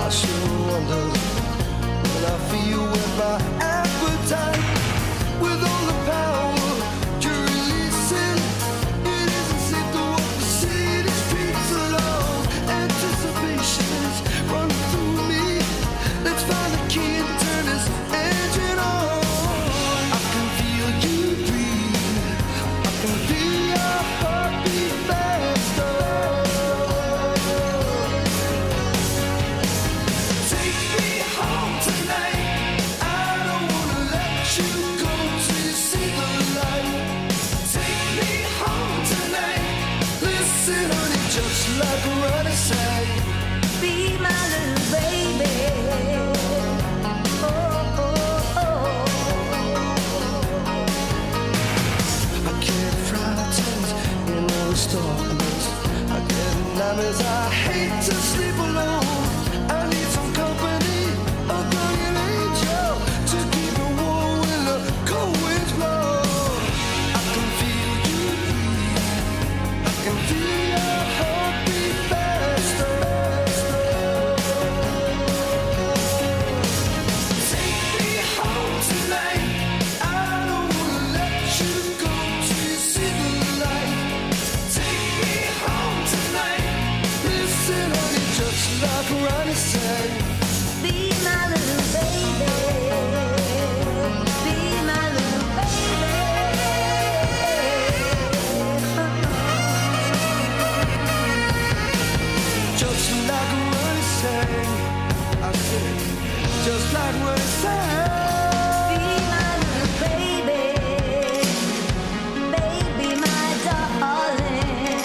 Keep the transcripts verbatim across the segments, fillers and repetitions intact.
sure wonder when I feel with my appetite, with all the power you're releasing. It isn't safe to walk the city streets alone. Anticipation's running through me. Let's find the key and turn this engine on. I can feel you breathe. I can feel your heartbeat faster. Take me home tonight. I don't wanna let you go till you see the light. Take me home tonight. Listen, honey, just like a running side. Be my little baby. Oh, oh, oh. I get frightened in all the darkness. I get nightmares. I hate to sleep alone. I need some company, a guardian angel to keep me warm when the cold winds blow. I can feel you breathe. I can feel your heartbeat faster. Take me home tonight. I don't wanna let you go till you see the light. Take me home tonight. Listen, honey, just like Ronnie said. Be my little baby. Be my little baby. Just like Ronnie said. I said, just like Ronnie said. Be my little baby. Baby, my darling.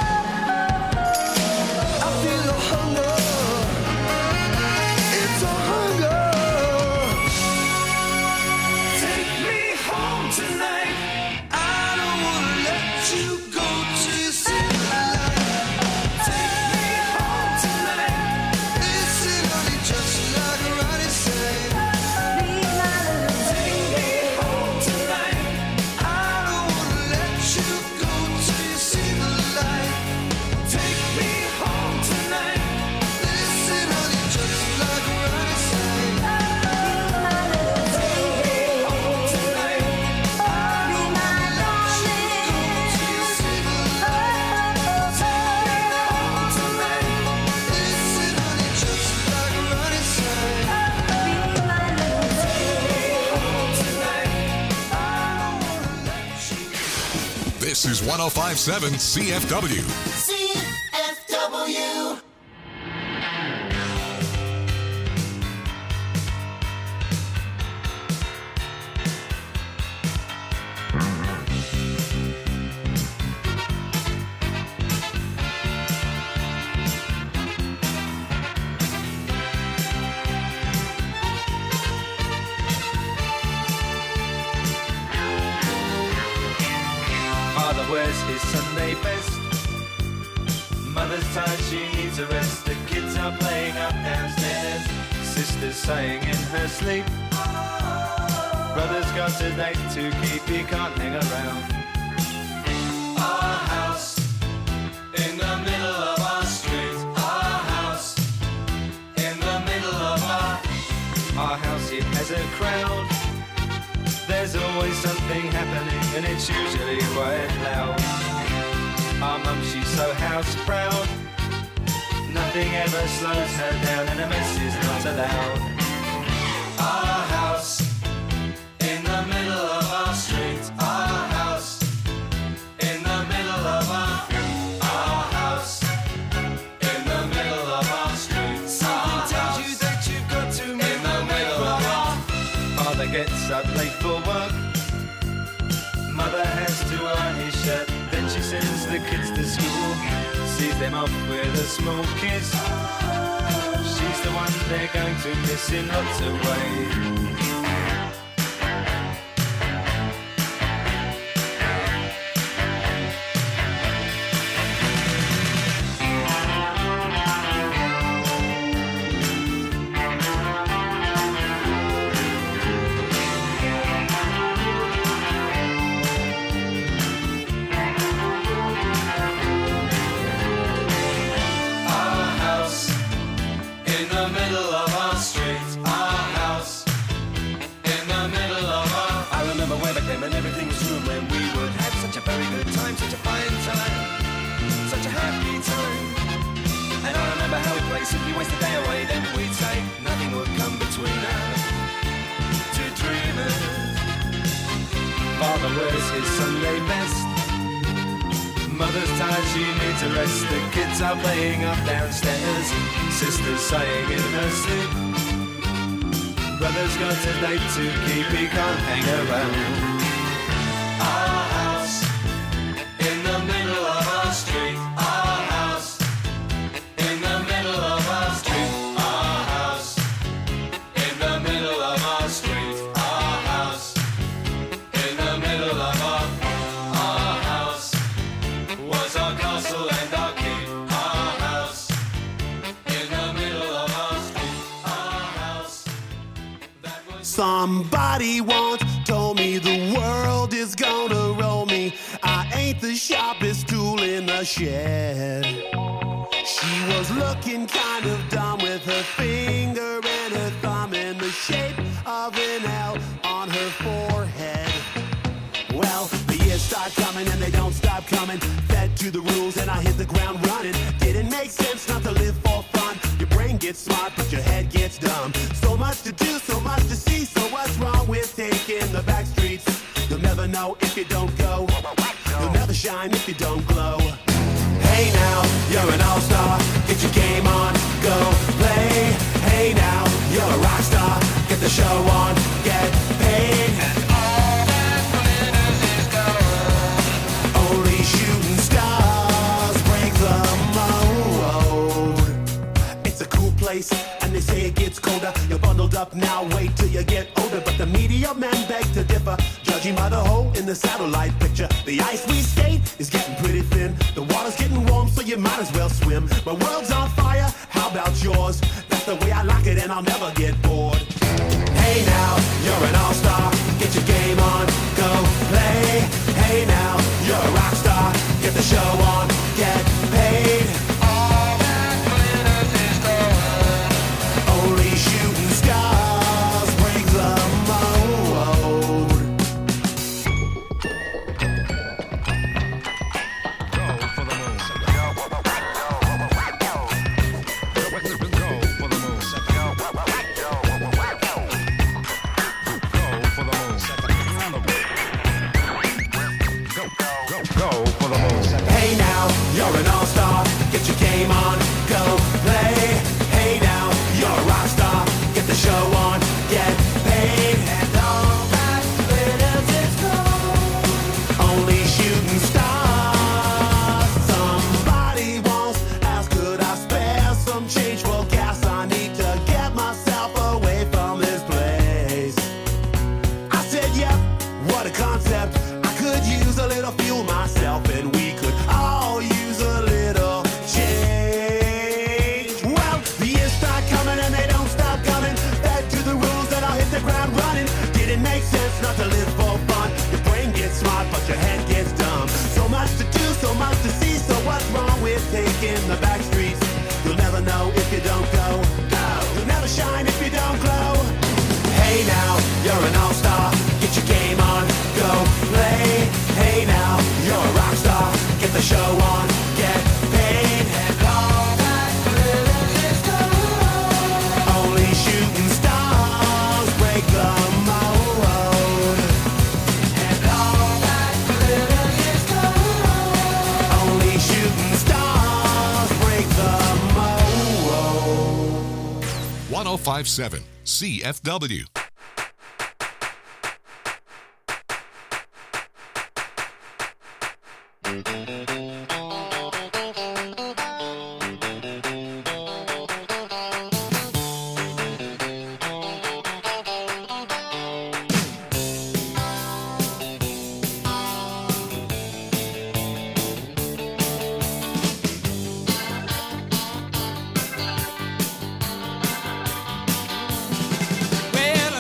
I feel the hunger. It's a hunger. Take me home tonight. I don't wanna let you go till you see the light. Take me home tonight. Listen, honey, just like Ronnie said. Be my little Take me baby. home tonight. I don't wanna let you go till you see the light. Take me home tonight. Listen, honey, just like Ronnie said. Be my little baby. Home tonight. Be my darling. Till you see the light. Take me home tonight. Listen, honey, just like Ronnie said. Be my little baby. Home tonight. I don't wanna let you. This is one oh five point seven C F W. C F W. Father wears his Sunday best. Mother's tired, she needs a rest. The kids are playing up downstairs. Sister's sighing in her sleep. Brother's got a date to keep, he can't hang around. Our house in the middle of our street. Our house in the middle of our Our house, it has a crowd. There's always something happening and it's usually quite loud. Our mum, she's so house proud. Nothing ever slows her down and a mess is not allowed. Our house in the middle of our street. Our house in the middle of our Our house in the middle of our street. Something tells you that you've got to move in the middle of our Father gets up late for work. Mother has to iron his shirt. Then she sends the kids to school. Sees them off with a small kiss. She's the one they're going to miss in lots of ways. middle of our street, our house in the middle of our... I remember when I came and everything was true, when we would have such a very good time, such a fine time, such a happy time. And I remember how we played, simply waste the day away, then we'd say nothing would come between us, two dreamers. Father wears his Sunday best, mother's tired, she needs a rest. The kids are playing up downstairs, sister's sighing in her sleep. Brother's got a date to keep, he can't hang around. Our house in the middle of our street, our house in the middle of our street, our house in the middle of our street, our house in the middle of our, our house was our castle and our keep, our house in the middle of our street, our house that was... Somebody once told me the world is gonna roll me. I ain't the sharpest tool in the shed. She was looking kind of dumb with her finger and her thumb in the shape of an L on her forehead. Well, the years start coming and they don't stop coming. Fed to the rules and I hit the ground running. Didn't make sense not to live for fun. Your brain gets smart but your head gets dumb. So much to do, so much to see. So what's wrong with taking the back streets? You'll never know if you don't go. You'll never shine if you don't glow. Hey now, you're an all-star. Get your game on, go play. Hey now, you're a rock star. Get the show on, get paid. And all that glitters is gold. Only shooting stars break the mold. It's a cool place, and they say it gets colder. You're bundled up now, wait till you get older. But the media men beg to differ, judging by the hole in the satellite picture. The ice we skate is getting pretty thin. The water's getting warm, so you might as well swim. My world's on fire, how about yours? That's the way I like it, and I'll never get bored. Hey now, you're an all-star. Get your game on, go play. Hey now, you're a rock star. Get the show on, get paid. All that glitters is gold. Only shooting stars break the mold. Go for the moon. Go for the moon. Go for the moon. Go, go, go for the moon. Hey now, you're an all-star. Get your game on, go play. Hey now, you're a rock star. Get the show on, get paid. And all that glitters is gold. Only shooting stars. Somebody once asked, could I spare some change for gas? I need to get myself away from this place. I said, yep, what a concept. I could use a little fuel myself, and we could all use a little change. Well, the years start coming and they don't stop coming. Back to the rules and I'll hit the ground running. Didn't make sense not to live for fun. Your brain gets smart but your head gets dumb. So much to do, so much to see. So what's wrong with taking the back streets? You'll never know if you don't go. You'll never shine if you don't glow. Hey now, you're an all-star. Get your game on, go play. Hey now, you're a rock star. Get the show on, get paid. And all that glitters is gold. Only shooting stars break the mold. And all that glitters is gold. Only shooting stars break the mold. one oh five point seven C F W. Well,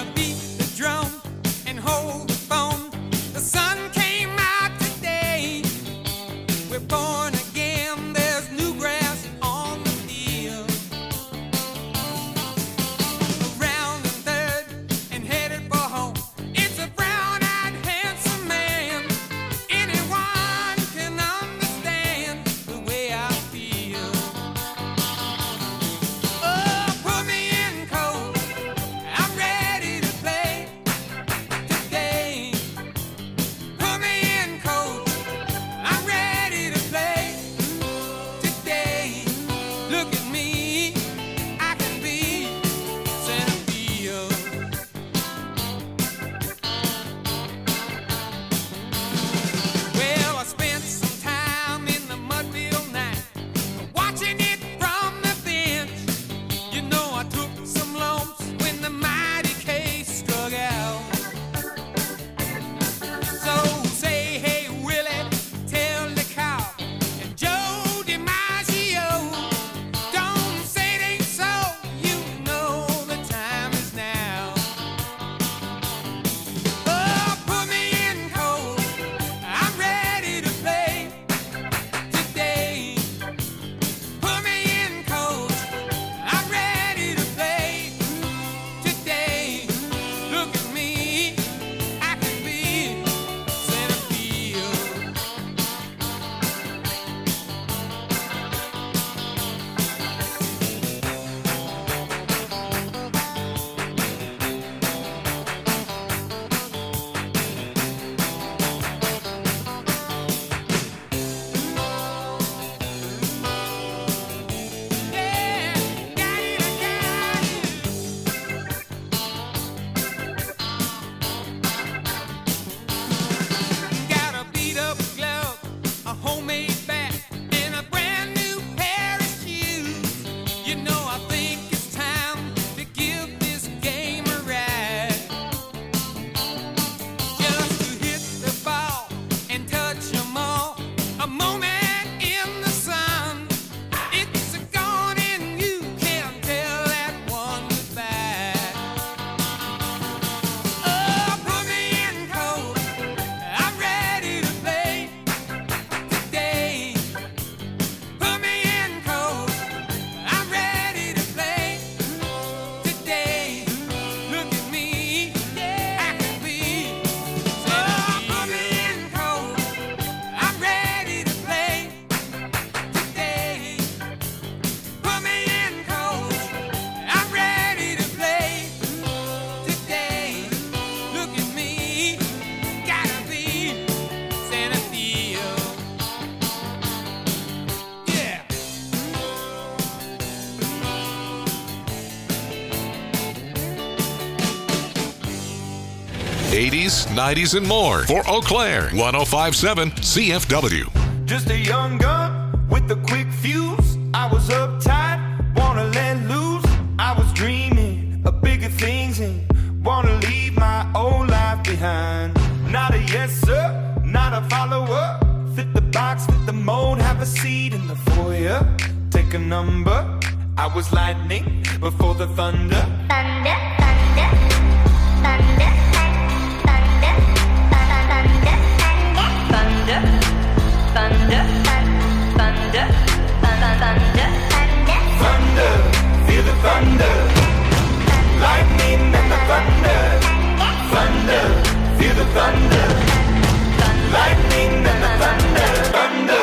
eighties, nineties, and more for Eau Claire. one oh five point seven C F W. Just a young gun with a quick fuse. I was uptight, wanna let loose. I was dreaming of bigger things and wanna leave my old life behind. Not a yes sir, not a follower. Fit the box, fit the mold, have a seat in the foyer. Take a number. I was lightning before the thunder. Thunder, thunder, thunder, thunder, thunder, thunder, thunder, thunder, thunder, Thunder, feel the thunder. Lightning and the thunder. Thunder, feel the thunder. Lightning and the thunder. Thunder,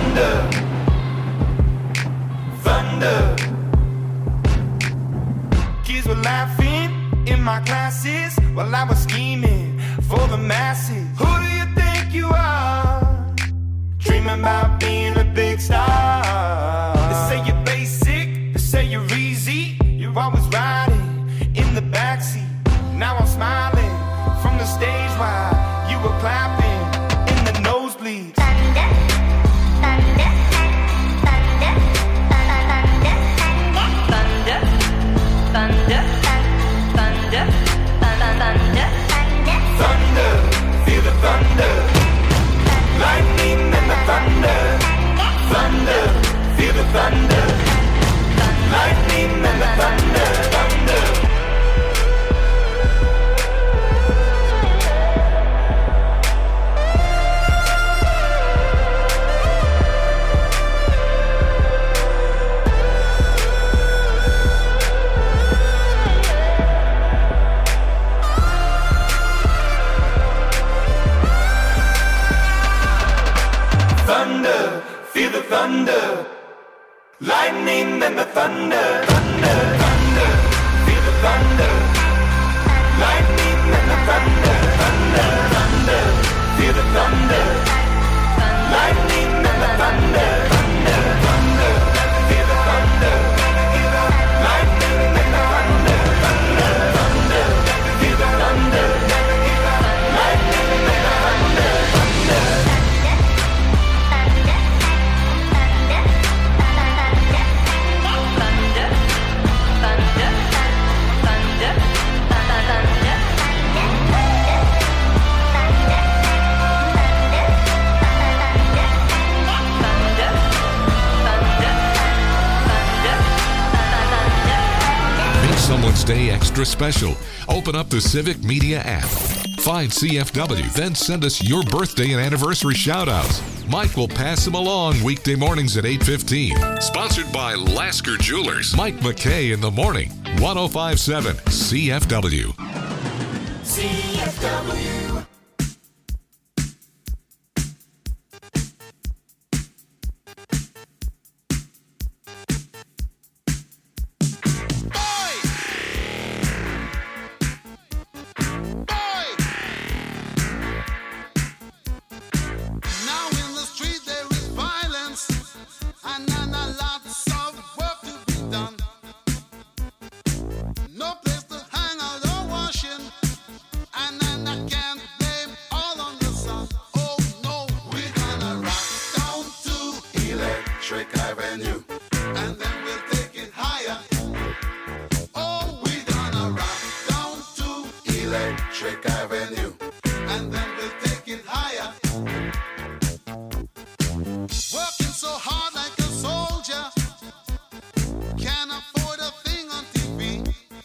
thunder, thunder. Kids were laughing in my classes while I was scheming for the masses. Who do you think you are? Dreaming about being a big star. They say you're basic, they say you're easy. You're always riding in the backseat. Now I'm smiling from the stage while you were clapping in the nosebleeds. thunder, thunder, thunder, thunder, thunder, thunder, thunder, thunder, Thunder, feel the thunder. Lightning and the thunder. Thunder, feel the thunder. Lightning and the thunder. Thunder. Thunder, feel the thunder. Lightning and the thunder. Thunder, thunder, feel the thunder. Lightning and the thunder. Thunder, thunder, feel the thunder. Lightning and the thunder. Thunder, thunder, feel the thunder. Lightning and the thunder. Thunder, thunder, feel the thunder. Lightning and the thunder. Thunder. Make someone's day extra special. Open up the Civic Media app. Find C F W, then send us your birthday and anniversary shout-outs. Mike will pass them along weekday mornings at eight fifteen. Sponsored by Lasker Jewelers. Mike McKay in the morning. one oh five point seven C F W. C F W. Now in the street there is violence, and then a lots of work to be done. No place to hang out or washing, and then I can't blame all on the sun. Oh no, we're gonna rock down to Electric Avenue, and then we'll take it higher. Oh, we're gonna rock down to Electric Avenue, and then we'll take it higher. Working so hard like a soldier, can't afford a thing on T V.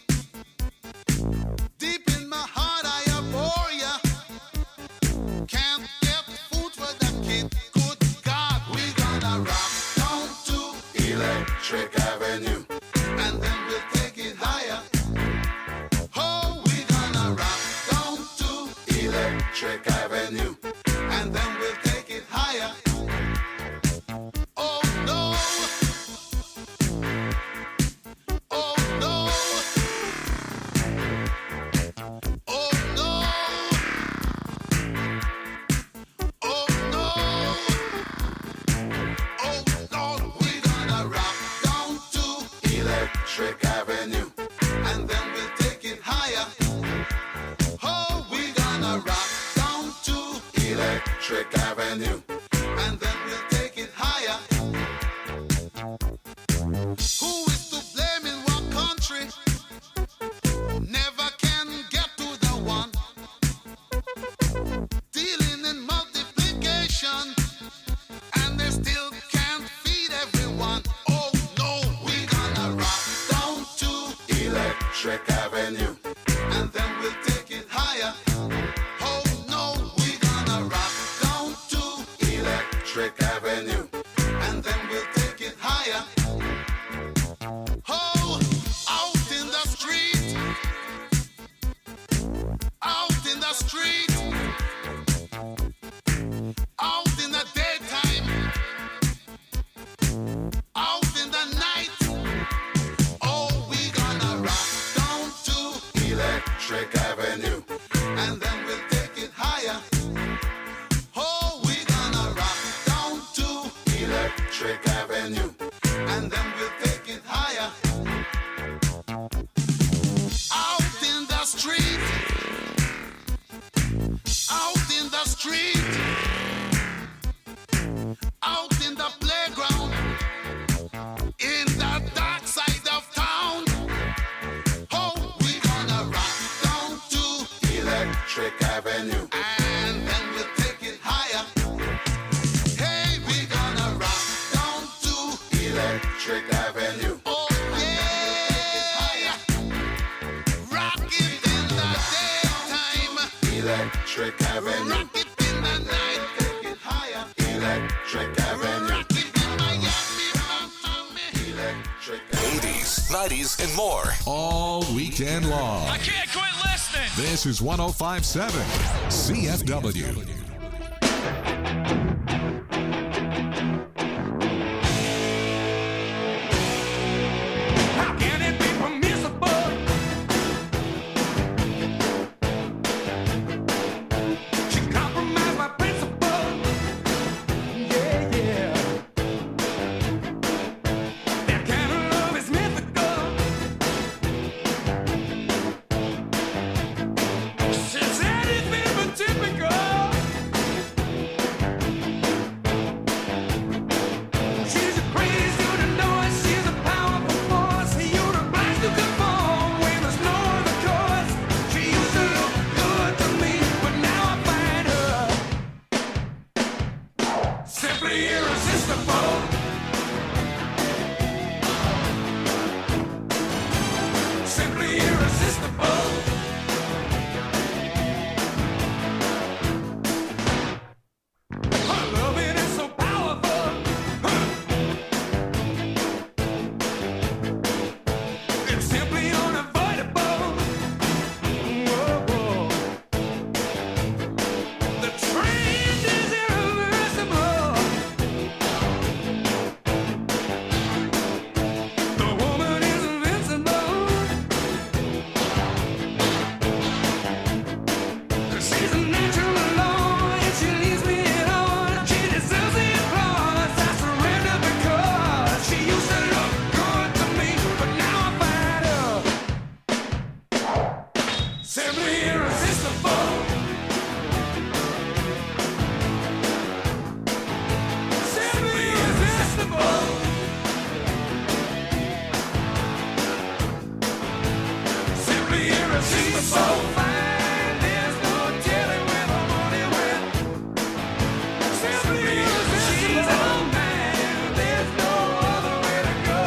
Deep in my heart I abhor ya. Can't get food for the kid. Good God, we gonna rock down to Electric Avenue, and then we'll take it higher. Oh, we gonna rock down to Electric Avenue, and then we'll take it higher. Who is to blame in what country? Never can get to the one. Dealing in multiplication, and they still can't feed everyone. Oh no, we gonna rock down to Electric Avenue, and then we'll take it higher. Oh no, we gonna rock down to Electric Avenue, and then we'll take it higher. Oh, out in the street, out in the street, out in the daytime, out in the night. Oh, we gonna rock down to Electric Avenue, and then we'll take it higher. Oh, we gonna rock down to Electric Avenue, and then we'll take it higher. Out in the street, out in the street, out in the playground, in the dark side of town. Oh, we gonna rock down to Electric Avenue, and then we'll take it higher. Hey, we gonna rock down to Electric Avenue. Oh yeah, rock it in the daytime, Electric Avenue. Rock it in the night, take it higher, Electric Avenue. Rock it in Miami, Miami, Electric Avenue. eighties, nineties, and more all weekend long. I can't quit listening. This is one oh five point seven C F W. How can it be permissible? She compromised my principle. Yeah, yeah. That kind of love is mythical. She said it's been but typical. She's a crazy to know it. She's a powerful force. You're obliged to conform when there's no other choice. She used to look good to me, but now I find her simply irresistible. Simply irresistible. Her loving is so powerful. It's simply unavoidable. Whoa, whoa. The trend is irreversible. The woman is invincible. She's a natural alone, and she leaves me alone. She deserves the applause. I surrender because she used to look good to me, but now I find her simply irresistible. Simply irresistible. Simply irresistible. She's so fine, there's no telling where the money went. Simply irresistible. She's all mine, there's no other way to go.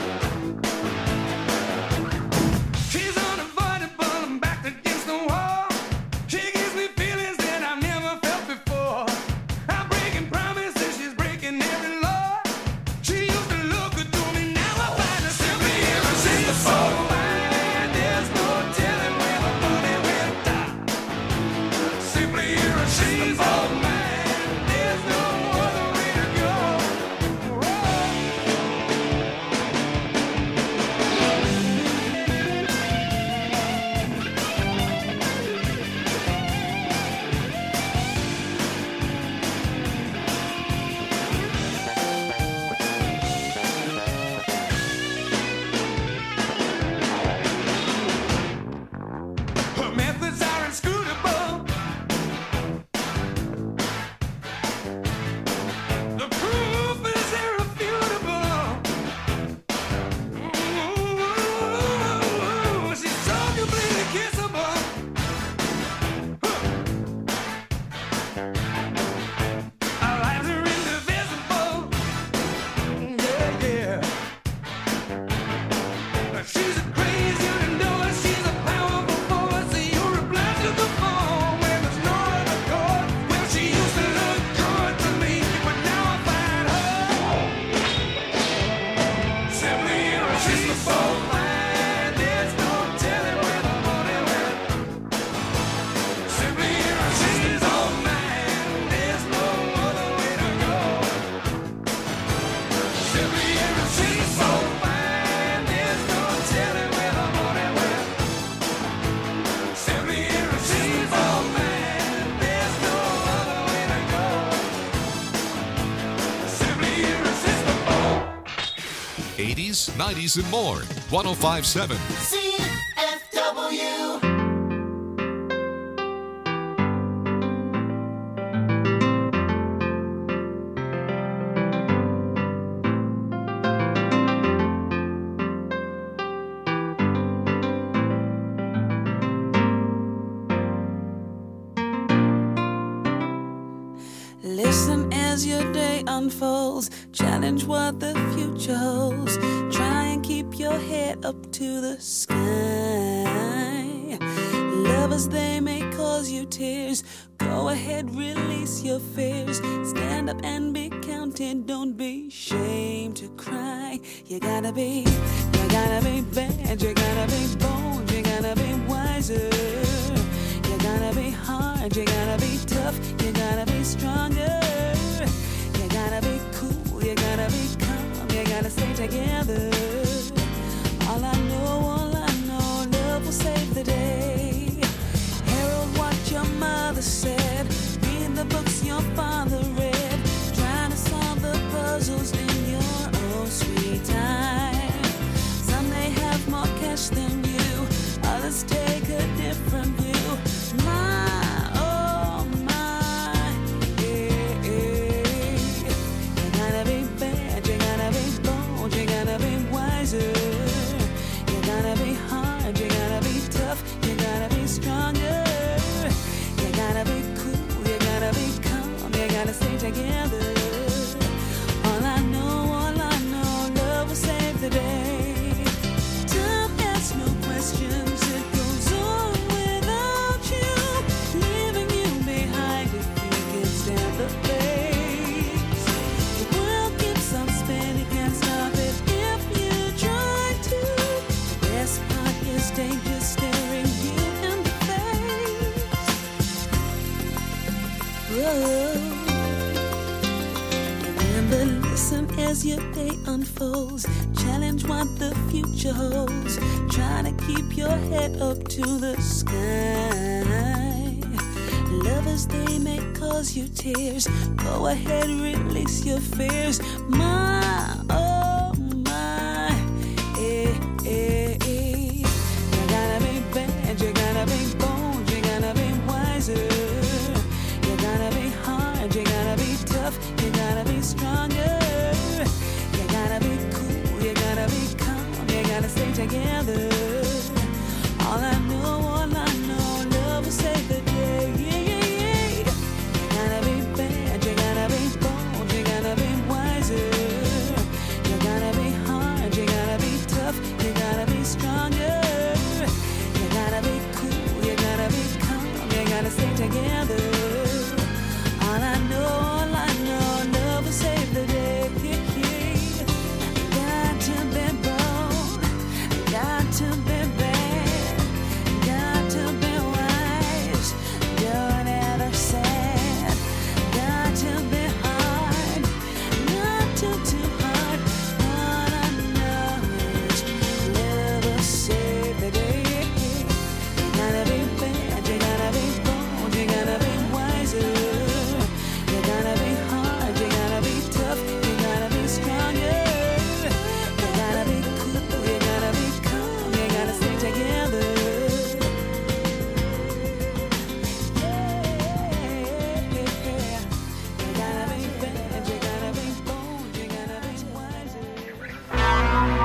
She's unavoidable, I'm backed against the wall. She gives me feelings that I've never felt before. I'm breaking promises, she's breaking every law. She used to look good to me, now I find her simply irresistible. There's no telling where the money eighties, nineties, and more. one oh five point seven. C F W. Listen as your day unfolds. Challenge what the future holds. Try and keep your head up to the sky. Lovers, they may cause you tears. Go ahead, release your fears. Stand up and be counted. Don't be ashamed to cry. You gotta be, you gotta be bad. You gotta be bold. You gotta be wiser. You gotta be hard, you gotta be tough, you gotta be stronger. You gotta be cool, you gotta be calm, you gotta stay together. All I know, all I know, love will save the day. Herald what your mother said, read the books your father read, trying to solve the puzzles in your own sweet time. Some may have more cash than you, others take a different view. My, oh my, yeah, yeah. You gotta be bad, you gotta be bold, you gotta be wiser. You gotta be hard, you gotta be tough, you gotta be stronger. You gotta be cool, you gotta be calm, you gotta stay together. All I know, all I know, love will save the day. Time asks no questions, it goes on without you, leaving you behind if you can stand the pace. The world keeps on spinning, can't stop it if you try to. The best part is danger staring you in the face. Whoa. Remember, listen as your day unfolds. Challenge what the future holds. Try to keep your head up to the sky. Lovers, they may cause you tears. Go ahead, release your fears. My, oh my, eh, eh, eh. You gotta be bad, you gotta be bold, you gotta be wiser. You gotta be hard, you gotta be tough, you gotta be stronger. You gotta be cool, you gotta be calm, you gotta stay together. All I know, all I know, love will save the day. Yeah, yeah, yeah. You gotta be bad, you gotta be bold, you gotta be wiser. You gotta be hard, you gotta be tough, you gotta be stronger. You gotta be cool, you gotta be calm, you gotta stay together. All I know, all I know, love will save the day. Yeah, yeah. Got to be bold, got to be bad, got to be wise, don't ever sad. Got to be hard, not too too hard. All I know is love will save the day. You gotta be bad, you gotta be bold, you gotta be wiser. You gotta be hard, you gotta be tough, you gotta be stronger. You gotta be cool, you gotta be calm, you gotta stay together. Yeah, you gotta be bad, you gotta be bold, you gotta be wiser.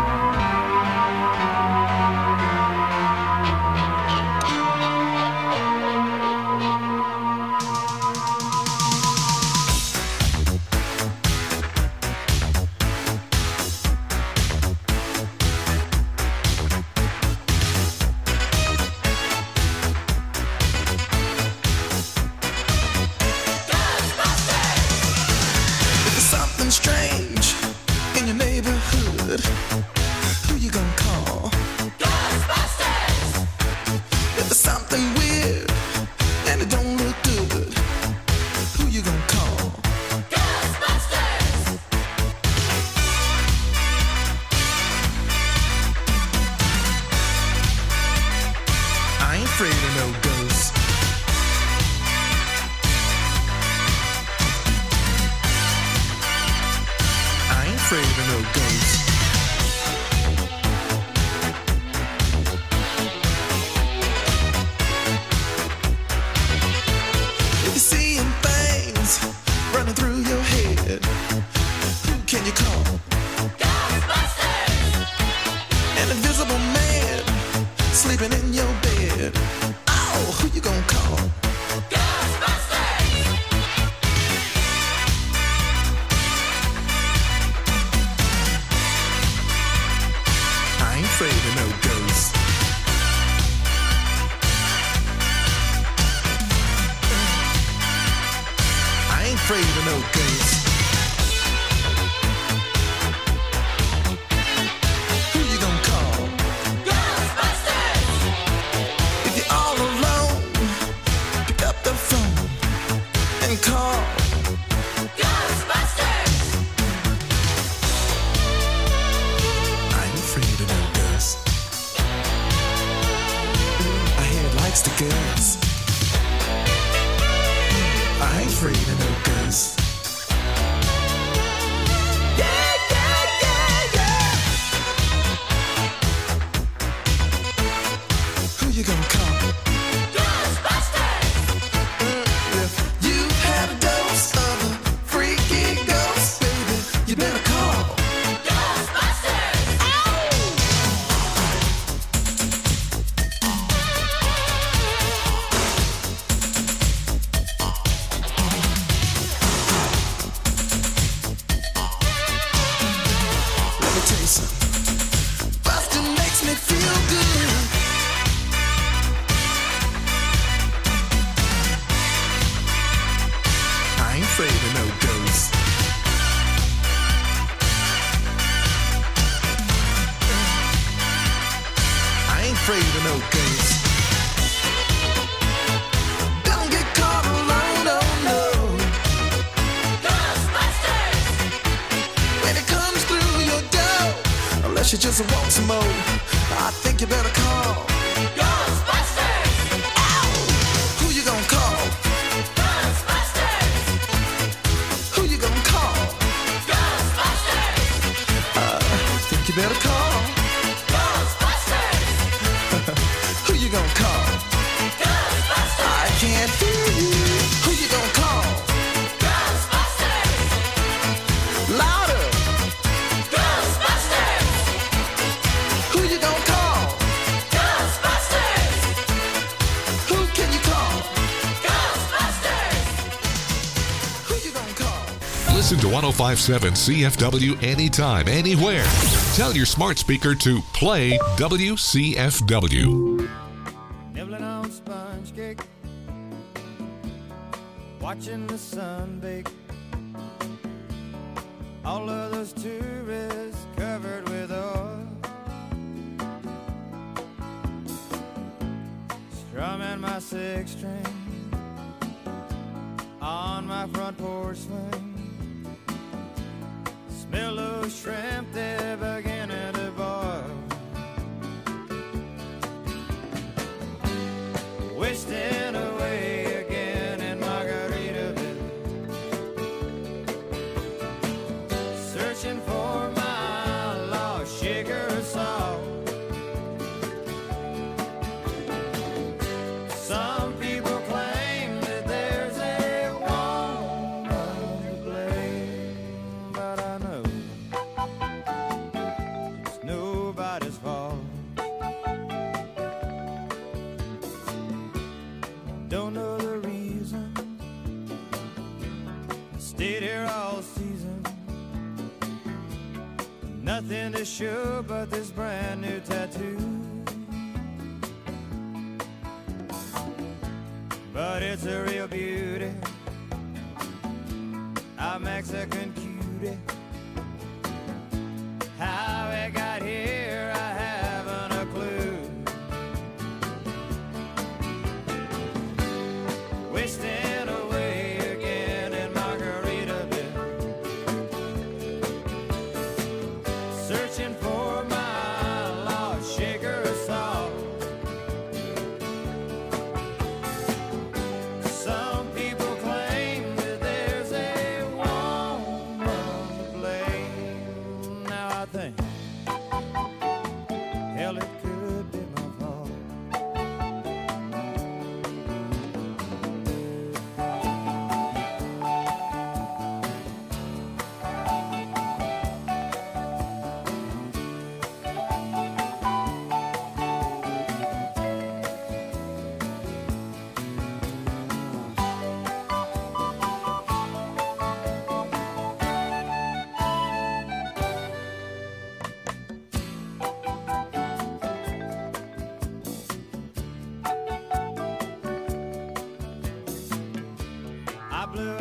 If there's something strange in your neighborhood, who you gonna call? Ghostbusters! If there's something weird and it don't look good, who you gonna call? Ghostbusters! I ain't afraid of no ghosts. I ain't afraid of no ghosts. sleeping in your bed. Oh, who you gonna call? Ghostbusters! I ain't afraid of no ghosts. I ain't afraid of no ghosts. Who you gonna call? Ghostbusters! If you're all alone, pick up the phone and call Ghostbusters! I ain't afraid of no ghosts. I hear it likes the girls. I ain't afraid of no ghosts. Yeah, yeah, yeah, yeah. Who you gonna call? Ghostbusters! If you had a dose of a freaky ghost, baby, you better call Ghostbusters! Let me tell you something. Bustin' makes me feel good. I ain't afraid of no ghosts. I ain't afraid of no ghosts. Don't get caught alone, no, no. Ghostbusters! When it comes through your door, unless you just want some more, I think you better call Ghostbusters! Ow! Who you gonna call? Ghostbusters! Who you gonna call? Ghostbusters! Uh, I think you better call Ghostbusters! Who you gonna call? Ghostbusters! I can't hear you. Who you gonna call? Ghostbusters! Louder! Ghostbusters! Who you gonna call? Ghostbusters! Who can you call? Ghostbusters! Who you gonna call? Listen to one oh five point seven C F W anytime, anywhere. Tell your smart speaker to play W C F W. Nibbling on sponge cake, watching the sun bake. All of those tourists covered with oil, strumming my six string on my front porch swing. Smell those shrimp, they're beginning to boil. Wasting away again in Margaritaville, searching for my lost sugar salt. Some people claim that there's a woman to blame, but I know it's nobody's fault. Don't know the reason, stayed here all season. Nothing to show but this brand new tattoo. But it's a real beauty, a Mexican cutie. How it got here, I haven't a clue. Wasting away again in Margaritaville, searching for my lost sugar salt. Some people claim that there's a woman to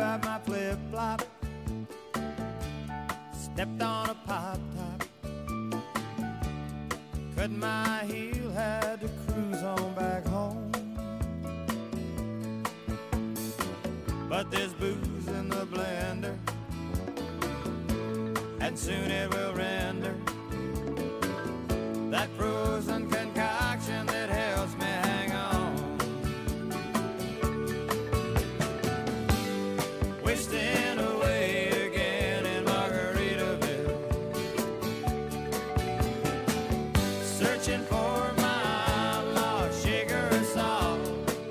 out my flip-flop, stepped on a pop top, cut my heel, had to cruise on back home. But there's booze in the blender, and soon it will render that frozen concoction that helps me hang on. Wasting away again in Margaritaville, searching for my lost sugar and salt.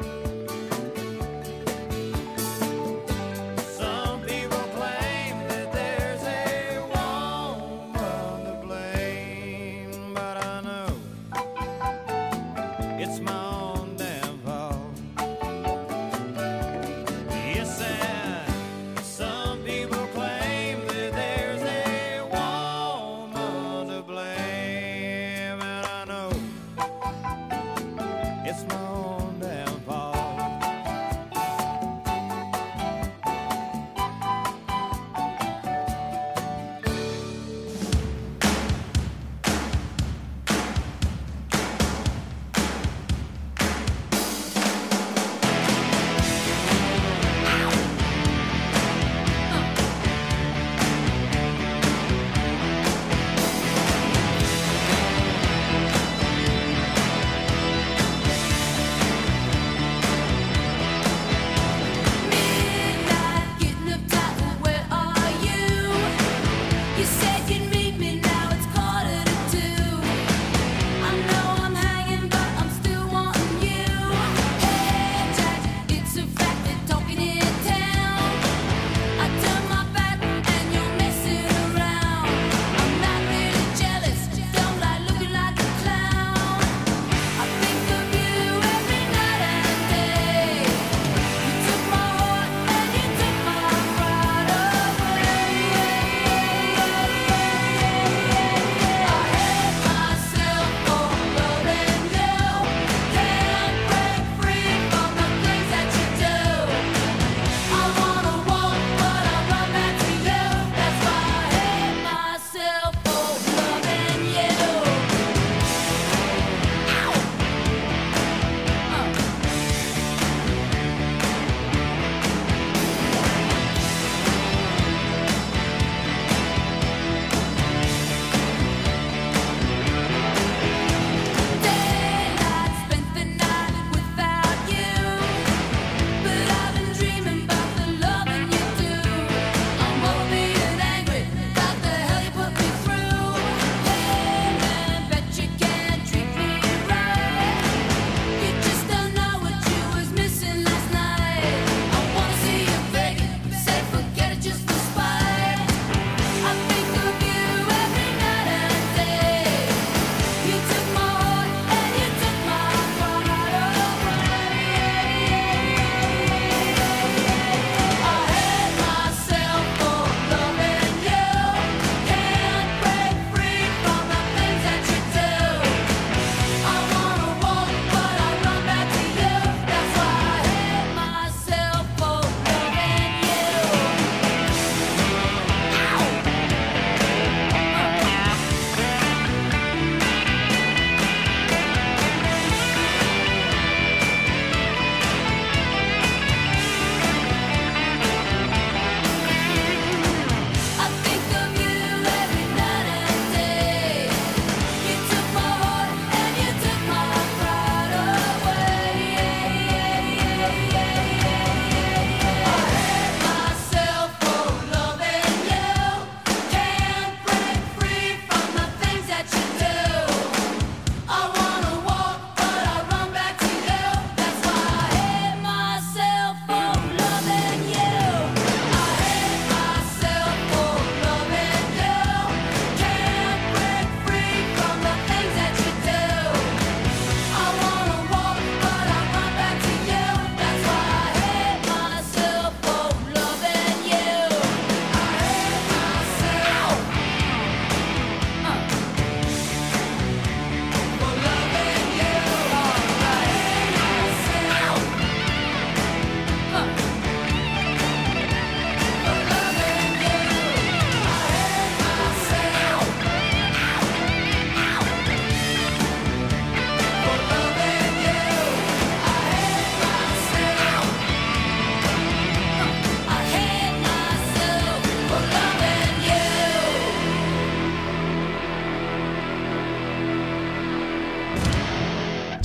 Some people claim that there's a woman to blame, but I know it's my own damn fault. Yes, and some people claim that there's a woman to blame, and I know it's my own damn fault.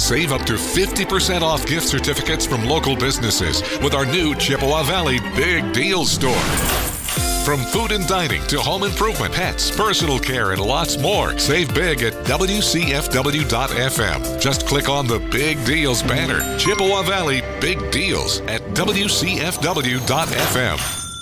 Save up to fifty percent off gift certificates from local businesses with our new Chippewa Valley Big Deal Store. From food and dining to home improvement, pets, personal care, and lots more. Save big at W C F W dot F M. Just click on the Big Deals banner. Chippewa Valley Big Deals at W C F W dot F M.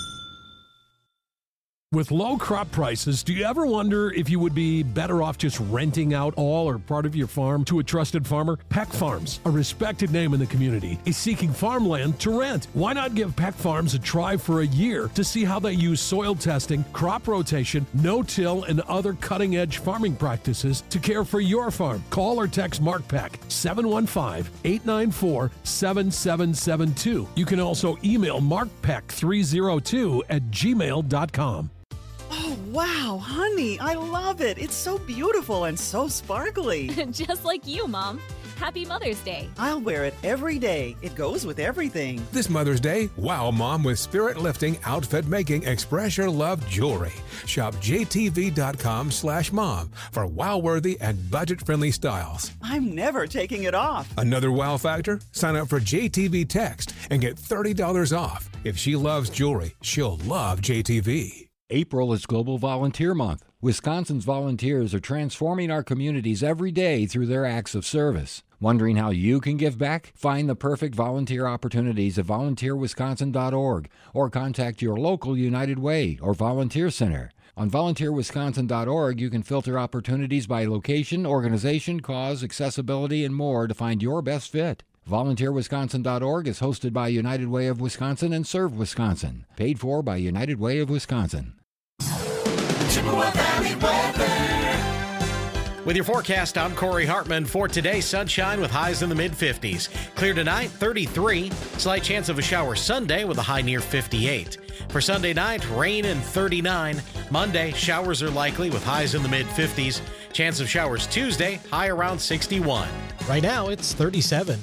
With low crop prices, do you ever wonder if you would be better off just renting out all or part of your farm to a trusted farmer? Peck Farms, a respected name in the community, is seeking farmland to rent. Why not give Peck Farms a try for a year to see how they use soil testing, crop rotation, no-till, and other cutting-edge farming practices to care for your farm? Call or text Mark Peck, seven one five, eight nine four, seven seven seven two. You can also email mark peck three oh two at gmail dot com. Oh, wow, honey, I love it. It's so beautiful and so sparkly. Just like you, Mom. Happy Mother's Day. I'll wear it every day. It goes with everything. This Mother's Day, wow Mom with spirit-lifting, outfit-making, express your love jewelry. Shop J T V dot com slash mom for wow-worthy and budget-friendly styles. I'm never taking it off. Another wow factor? Sign up for J T V Text and get thirty dollars off. If she loves jewelry, she'll love J T V. April is Global Volunteer Month. Wisconsin's volunteers are transforming our communities every day through their acts of service. Wondering how you can give back? Find the perfect volunteer opportunities at volunteer wisconsin dot org or contact your local United Way or Volunteer Center. On volunteer wisconsin dot org, you can filter opportunities by location, organization, cause, accessibility, and more to find your best fit. volunteer wisconsin dot org is hosted by United Way of Wisconsin and Serve Wisconsin. Paid for by United Way of Wisconsin. Chippewa Valley weather. With your forecast, I'm Corey Hartman. For today, sunshine with highs in the mid fifties. Clear tonight, thirty-three. Slight chance of a shower Sunday with a high near fifty-eight. For Sunday night, rain and thirty-nine. Monday, showers are likely with highs in the mid fifties. Chance of showers Tuesday, high around sixty-one. Right now, it's thirty-seven.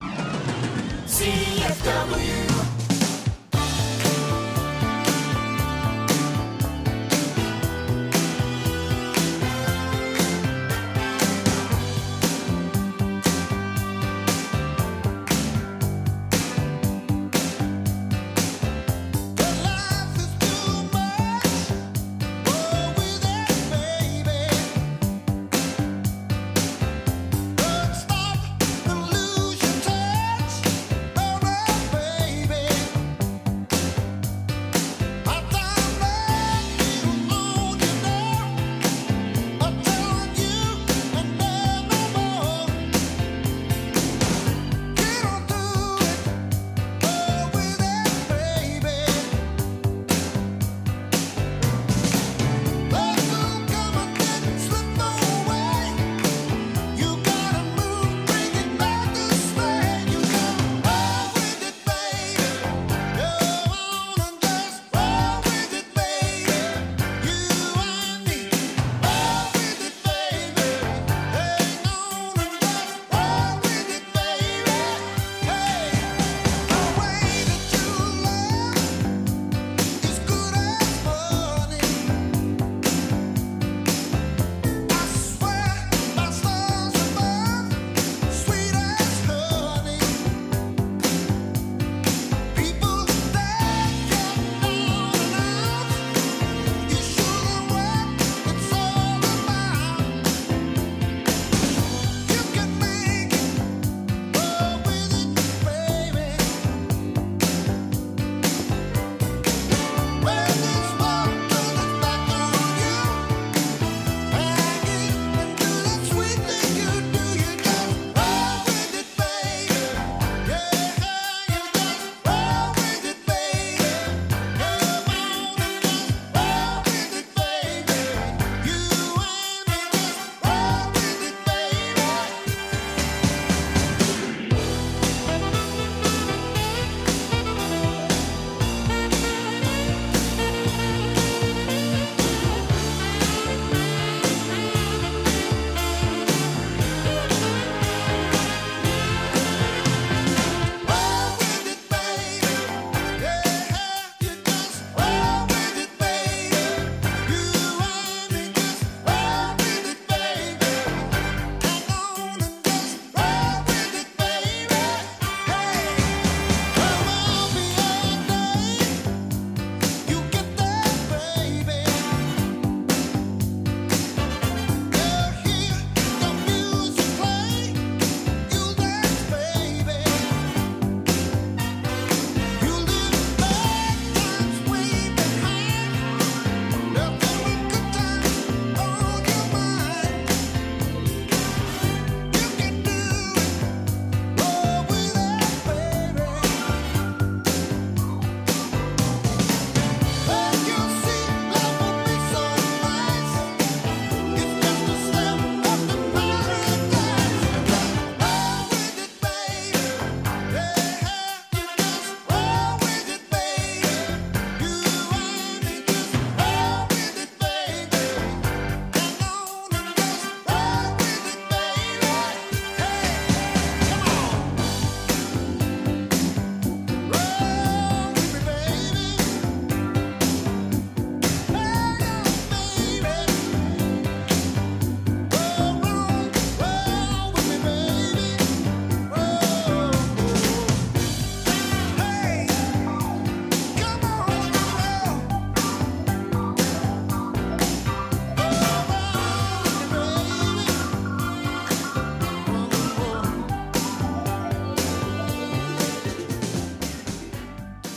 C F W. Baby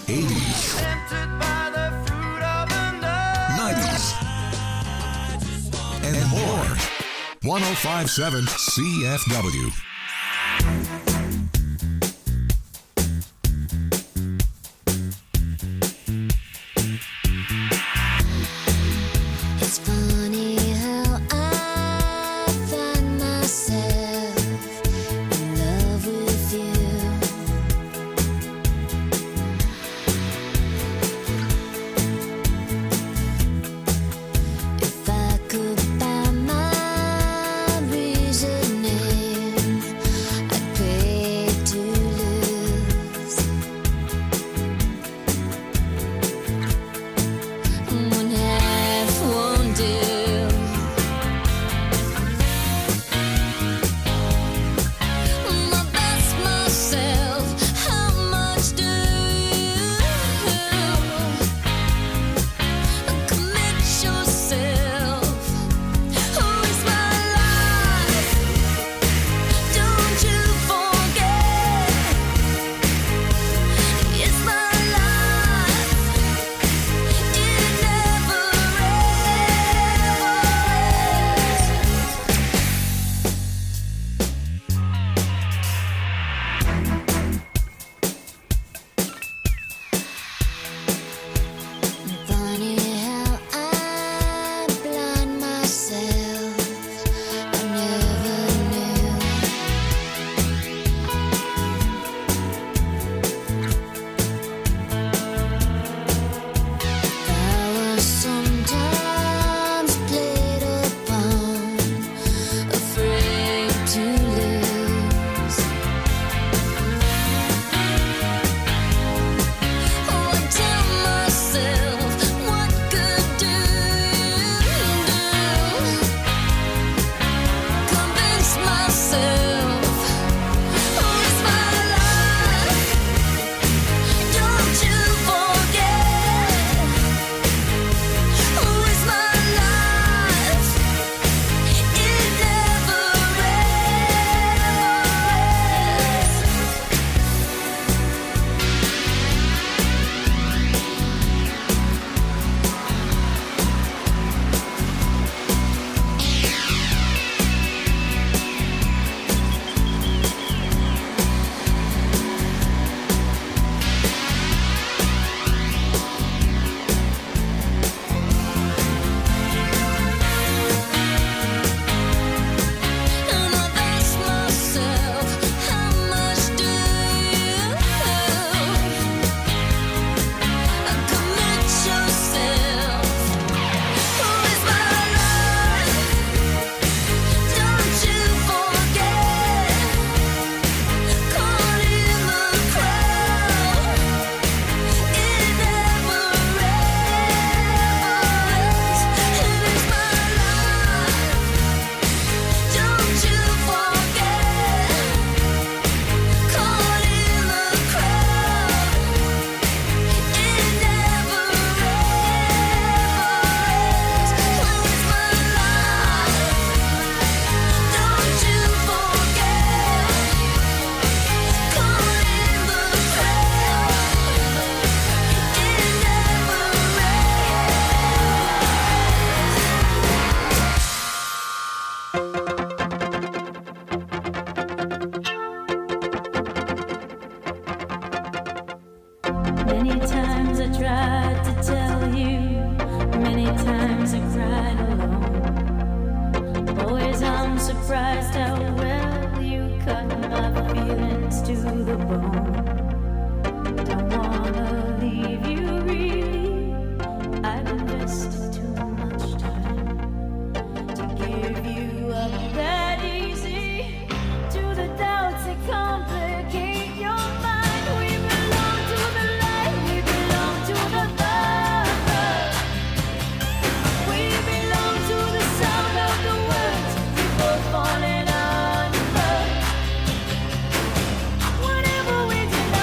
eighties, nineties, and more. one oh five point seven C F W. It's funny how I find myself in love with you. If I could buy my reasoning, I'd pray to lose. One half won't do. My best myself, how much do you commit yourself? Who is my life? Don't you forget, it's my life. It never Funny how I blind myself. I never knew. I was sometimes played upon, afraid to lose. Oh, I tell myself, what good do you do? Convince myself, who is my life? Don't you forget, who is my life? It never And I ask myself, how much do you commit yourself? Who is my life? Don't you forget, caught in the crowd. It never ends. It is my life. Don't you forget, caught in the crowd. It never ends. Who is my life? Don't you forget, caught in the crowd. It never Many times I tried to tell you, many times I cried alone. Always I'm surprised how well you cut my feelings to the bone. Don't wanna leave you really, I've invested too much time to give you up that easy to the doubts that complicate your mind. We belong to the light, we belong to the love. We belong to the sound of the words we both falling under. Whatever we did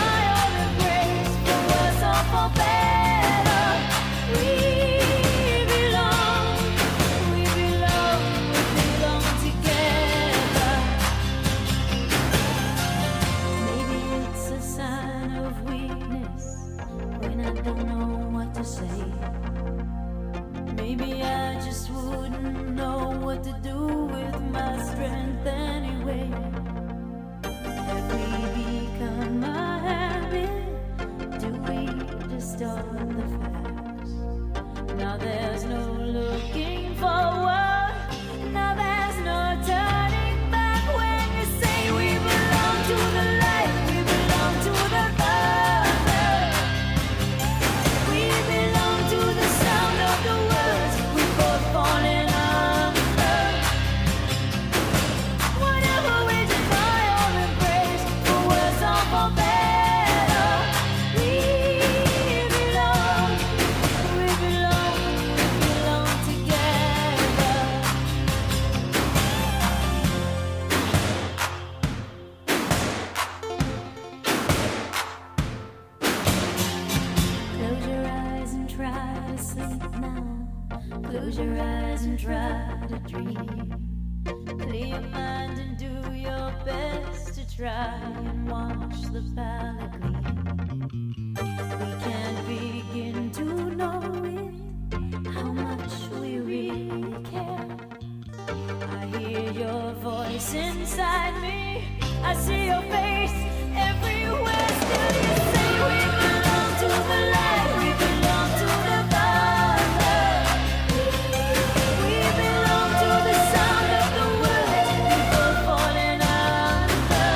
Close your eyes and try to dream. Clear your mind and do your best to try and watch the palette gleam. We can't begin to know it, how much we really care. I hear your voice inside me, I see your face everywhere. Still you say we belong to the light, we belong to the Father. We belong to the sound of the words people falling under.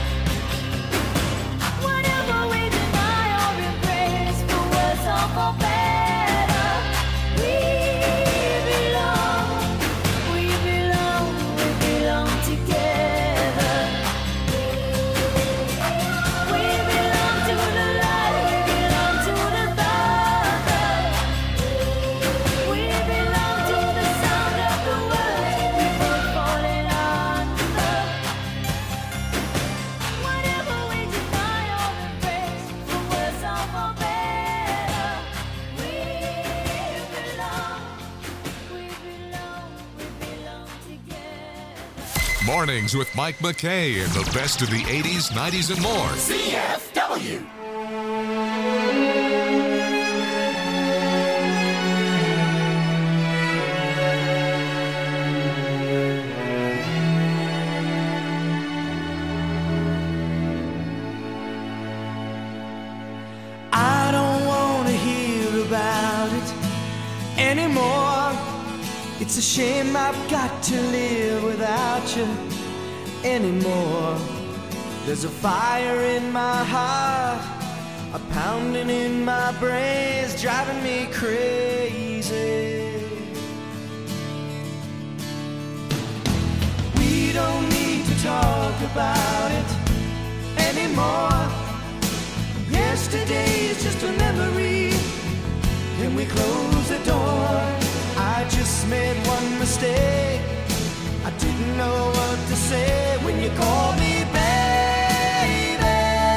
Whatever we deny or embrace, for worse or for better, we belong, we belong, we belong together. We belong to the light, we belong to the Father. We belong to the sound of the words people falling under. Whatever we deny or embrace, for worse or for better, we belong, we belong, we belong together. Mornings with Mike McKay and the best of the eighties, nineties, and more. C F W. I don't want to hear about it anymore. It's a shame I've got to live without you anymore. There's a fire in my heart, a pounding in my brains, driving me crazy. We don't need to talk about it anymore. Yesterday is just a memory, and we close the door. I just made one mistake, I didn't know what to say when you called me baby.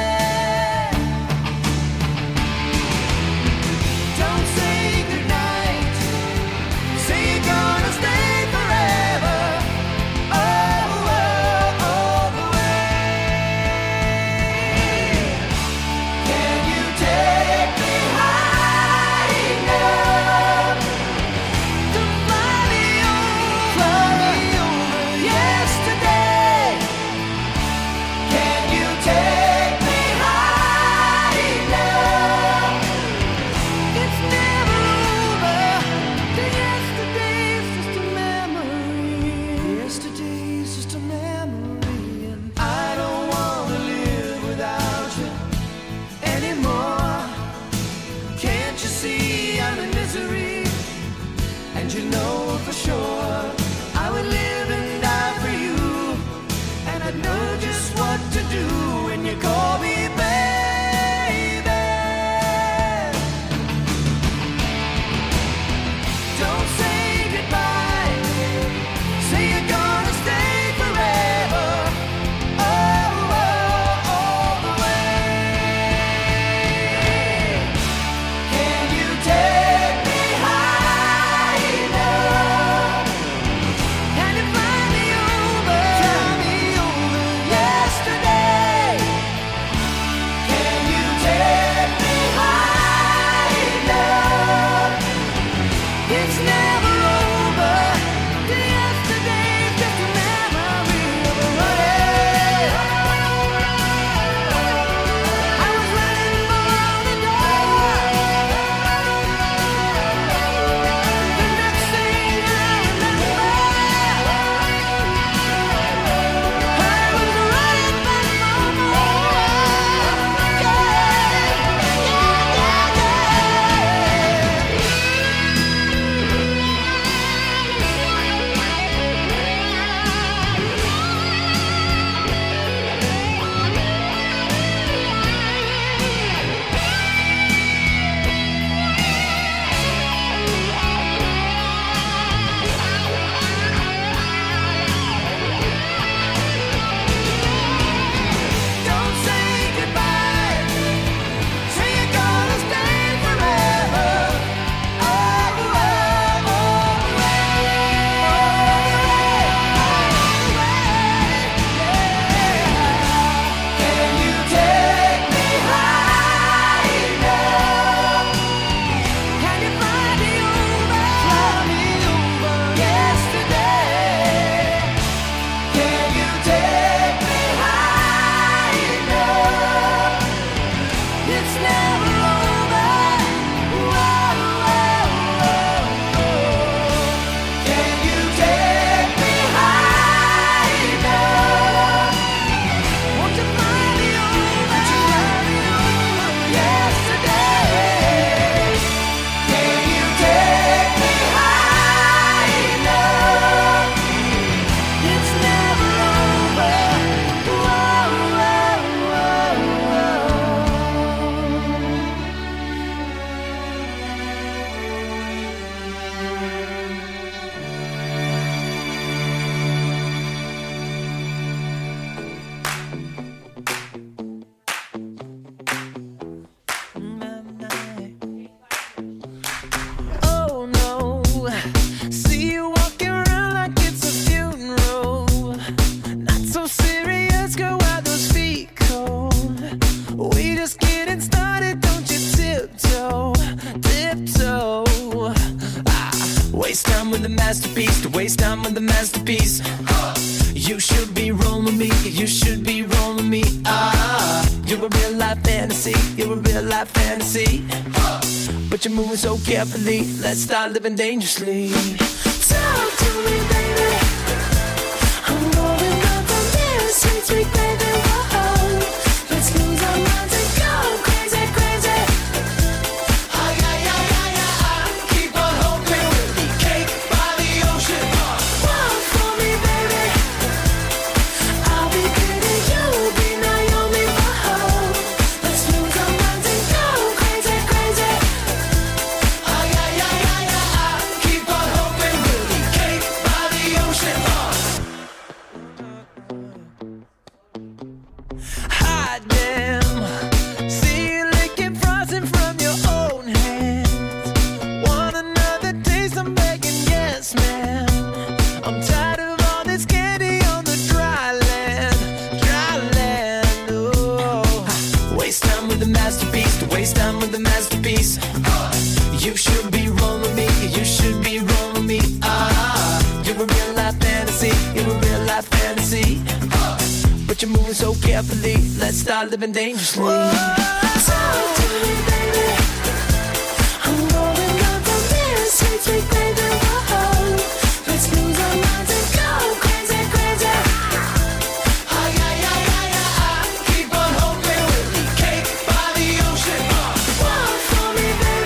Don't say goodnight, say you're gonna stay forever. Oh, oh, all the way. Can you take me high enough to fly me over, fly me over yesterday? a real life fantasy, you're a real life fantasy. But you're moving so carefully, let's start living dangerously. Talk to me, baby. I'm going up from here, sweet, sweet baby. Whoa. Let's lose our minds and go crazy, crazy. Ay, ay, ay, ay, ay, ay. Keep on hoping we'll be cake by the ocean. Walk for me, baby. I'll be pretty, you'll be Naomi. Whoa. Let's lose our minds and go crazy, crazy. Ay, ay, ay, ay, ay, ay. Keep on hoping we'll be cake by the ocean. Hot damn, see you licking frosting from your own hands. Want another taste? I'm begging, yes, man. I'm tired of all this candy on the dry land, dry land. Oh, waste time with a masterpiece, to waste time with a masterpiece. You should be rolling me, you should be rolling me. Ah, you're a real life fantasy, you're a real life fantasy. But you're moving so carefully, let's start living dangerously. Talk to me, baby. I'm rolling up from this sweet, sweet baby.